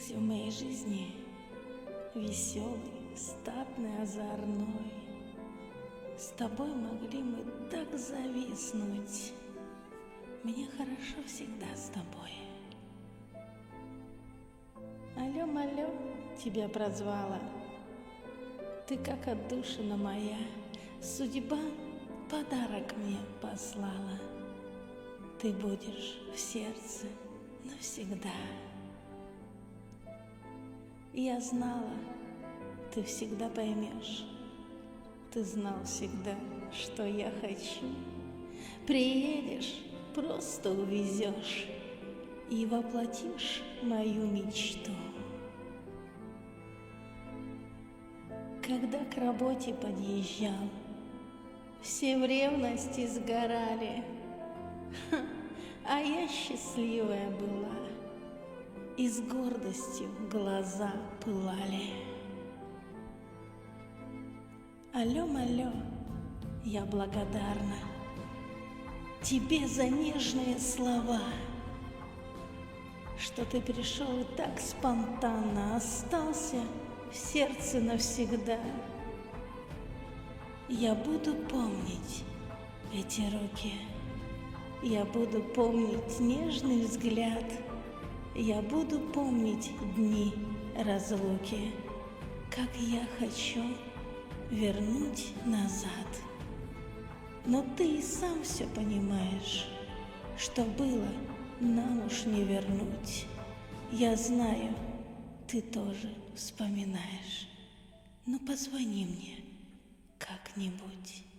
появился в моей жизни веселый, статный, озорной. С тобой могли мы так зависнуть. Мне хорошо всегда с тобой. Алло, малё, тебя прозвала. Ты как отдушина моя, судьба подарок мне послала. Ты будешь в сердце навсегда. Я знала, ты всегда поймешь. Ты знал всегда, что я хочу. Приедешь, просто увезешь и воплотишь мою мечту. Когда к работе подъезжал, все в ревности сгорали, а я счастливая была, и с гордостью глаза пылали. Алло, малё, я благодарна тебе за нежные слова, что ты пришел и так спонтанно остался в сердце навсегда. Я буду помнить эти руки, я буду помнить нежный взгляд, я буду помнить дни разлуки, как я хочу вернуть назад. Но ты и сам все понимаешь, что было, нам уж не вернуть. Я знаю, ты тоже вспоминаешь. Ну позвони мне как-нибудь.